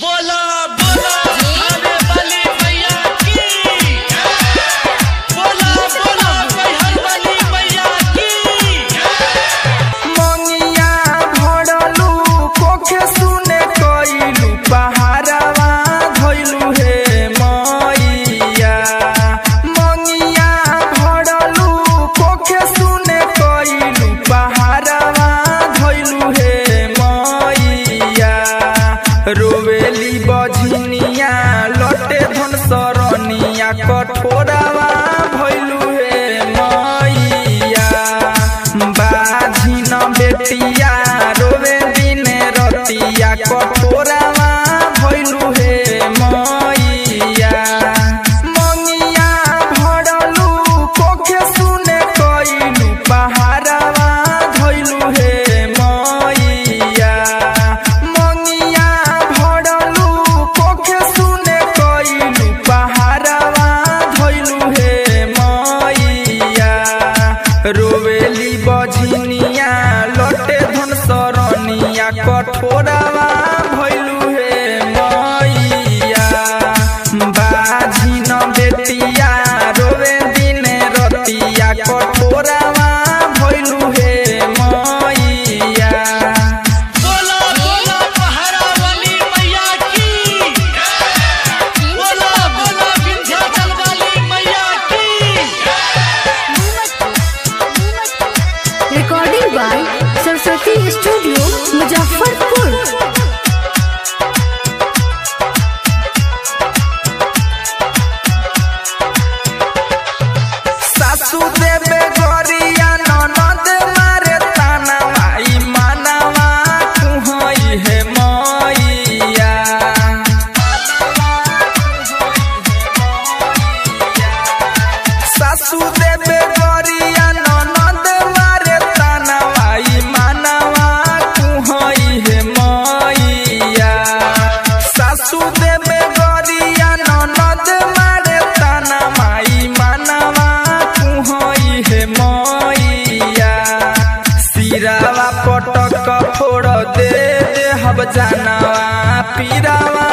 बोला बोला आने वाली मैया की बोला बोला मैहर वाली मैया की मंगिया भरलू कोखे सुने कइलू पहाड़वा धइलू हे मैया मंगिया भरलू कोखे सुने कइलू पहाड़वा धइलू हे मैया रोवेली बझनिया लटे धन सरनिया कठोरावा भइलू हे मैया बाझिन बेटिया रोवे दिने रतिया कठोरावा भइलू हे मैया मंगिया भरलू कोखे सुने कइलू पहाड़वा धइलू हे मैया मंगिया भरलू कोखे सुने कइलू पहाड़वा धइलू हे मैया रोवेली बझनिया लटे धन सरनिया कठोरावा भइलू हे मैया बाझिन बेटिया रोवे दिने रतिया कठोरावा भइलू हे मैया बोला बोला पहाड़ा वाली मैया की बोला बोला विंध्याचल वाली मैया की Recording by Saraswati Studio, Muzaffarpur. सासू देवे गरिया ननद मारे ताना माई मानवा कुहई हे मैया सासू देवे गरिया ननद मारे ताना माई मानवा कुहई हे मैया सासू देवे गरिया ननद मारे ताना माई मानवा कुहई हे मैया सिरावा पटक फोड़ दे हब जानवा पीरावा